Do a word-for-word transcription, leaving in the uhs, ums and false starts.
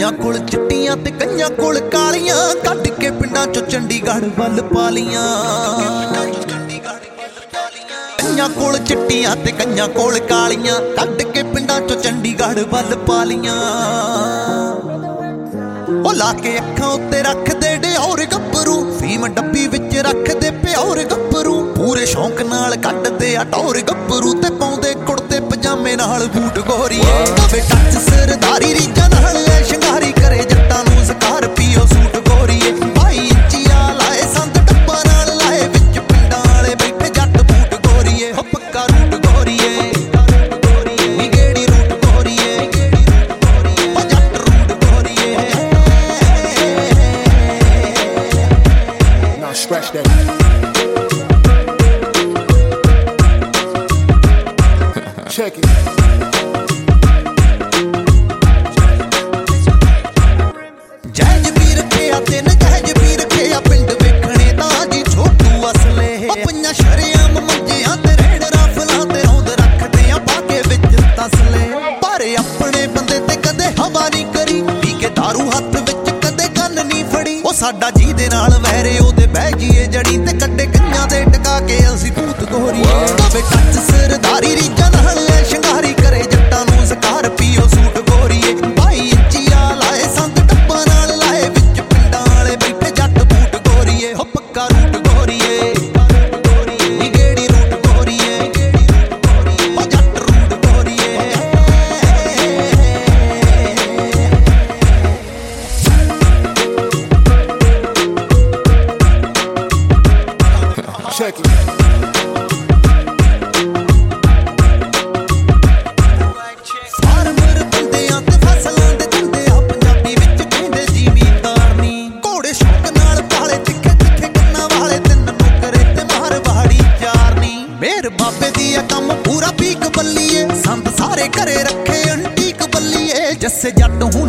ਕਈਆਂ ਕੋਲ ਚਿੱਟੀਆਂ ਤੇ ਕਈਆਂ ਕੋਲ ਕਾਲੀਆਂ, ਕੱਢ ਕੇ ਪਿੰਡਾਂ ਚੋਂ ਚੰਡੀਗੜ੍ਹ ਵੱਲ ਪਾ ਲੀਆਂ। ਕਈਆਂ ਕੋਲ ਚਿੱਟੀਆਂ ਤੇ ਕਈਆਂ ਕੋਲ ਕਾਲੀਆਂ, ਕੱਢ ਕੇ ਪਿੰਡਾਂ ਚੋਂ ਚੰਡੀਗੜ੍ਹ ਵੱਲ ਪਾ ਲੀਆਂ। ਉਹ ਲਾ ਕੇ ਅੱਖਾਂ ਉੱਤੇ ਰੱਖਦੇ ਡਿਓਰ ਗੱਭਰੂ, ਫੀਮ ਡੱਬੀ ਵਿੱਚ ਰੱਖਦੇ ਪਿਓਰ ਗੱਭਰੂ, ਪੂਰੇ ਸ਼ੌਂਕ ਨਾਲ ਕੱਢਦੇ ਆ ਟੌਰ ਗੱਭਰੂ, ਤੇ ਪਾਉਂਦੇ ਕੁੜਤੇ ਪਜਾਮੇ ਨਾਲ ਬੂਟ ਗੋਰੀਏ। ਵੇ ਟੱਚ ਸਰਦਾਰੀ ਰੀਝਾਂ ਨਾਲ ਲੈ ਸ਼ਿੰਗਾਰੀ, ਕਰੇ ਜੱਟਾਂ ਨੂੰ ਸਕਾਰਪੀਓ ਸੂਟ ਗੋਰੀਏ। ਬਾਈ ਇੰਚੀਆਂ ਲਾਏ ਸੰਦ ਡੱਬਾਂ ਨਾਲ ਲਾਏ, ਵਿੱਚ ਪਿੰਡਾਂ ਵਾਲੇ ਬੈਠੇ ਜੱਟ ਬੂਟ ਗੋਰੀਏ। ਹੋ ਪੱਕਾ ਰੂਟ ਗੋਰੀਏ, ਨਿਗੇੜੀ ਰੂਟ ਗੋਰੀਏ, ਉਹ ਜੱਟ ਰੂਟ ਗੋਰੀਏ। Now scratch that. Check it. ਜੈਜ ਵੀ ਰੱਖਿਆ ਤੇ ਨਜੈਜ ਵੀ ਰੱਖਿਆ, ਪਿੰਡ ਵੇਖਣੇ ਤਾਂ ਜੀ ਛੋਟੂ ਅਸਲੇ। ਪਈਆਂ ਸ਼ਰੇਆਮ ਮੰਜਿਆਂ ਤੇ ਰੇੜ ਰਾਫਲਾਂ ਤੇ ਰੌਂਦ ਰੱਖਦੇ ਆ ਪਾ ਕੇ ਵਿੱਚ ਤਸਲੇ। ਪਰ ਆਪਣੇ ਬੰਦੇ ਤੇ ਕਦੇ ਹਵਾ ਨਹੀਂ ਕਰੀ, ਪੀ ਕੇ ਦਾਰੂ ਹੱਥ ਵਿੱਚ ਕਦੇ ਗੰਨ ਨਹੀਂ ਫੜੀ। ਉਹ ਸਾਡਾ ਜਿਹਦੇ ਨਾਲ ਵਹਿਰੇ ਉਹਦੇ ਬਹਿ ਜੀਏ ਜੜੀ, ਤੇ ਕੱਢੇ ਕਈਆਂ ਦੇ ਟਕਾ ਕੇ ਅਸੀਂ ਭੂਤ ਗੋਰੀਏ। ਵੇ ਟੱਚ ਸਰਦਾਰੀ ਰੀਝਾਂ ਨਾਲ ਲੈ ਸ਼ਿੰਗਾਰੀ, ਕਰੇ ਜੱਟਾਂ ਨੂੰ ਸਕਾਰਪੀਓ ਸੂਟ ਗੋਰੀਏ। ਬਾਈ ਇੰਚੀਆਂ ਲਾਏ ਸੰਦ ਡੱਬਾਂ ਨਾਲ ਲਾਏ, ਵਿੱਚ ਪਿੰਡਾਂ ਵਾਲੇ ਬੈਠੇ ਜੱਟ ਬੂਟ ਗੋਰੀਏ। ਹੋ ਪੱਕਾ ਰੂਟ ਗੋਰੀਏ, ਨਿਗੇੜੀ ਰੂਟ ਗੋਰੀਏ, ਉਹ ਜੱਟ ਰੂਟ ਗੋਰੀਏ। Check it. ਫਾਰਮਰ ਬੰਦਿਆਂ ਤੇ ਫਸਲਾਂ ਦੇ ਧੰਦੇ ਆ, ਪੰਜਾਬੀ ਵਿੱਚ ਕਹਿੰਦੇ ਜ਼ਿਮੀਂਦਾਰ ਨੀ। ਘੋੜੇ ਸ਼ੌਕ ਨਾਲ ਪਾਲੇ ਤਿੱਖੇ ਤਿੱਖੇ ਕੰਨਾਂ ਵਾਲੇ, ਤਿੰਨ ਨੌਕਰੇ ਤੇ ਮਾਰਵਾੜੀ ਚਾਰ ਨੀ। ਮੇਰ ਬਾਬੇ ਦੀ ਆ ਕੰਮ ਪੂਰਾ ਪੀਕ ਬੱਲੀਏ, ਸੰਦ ਸਾਰੇ ਘਰੇ ਰੱਖੇ ਅੰਟੀਕ ਬੱਲੀਏ। ਜੱਸੇ ਜੱਟ ਹੁਣ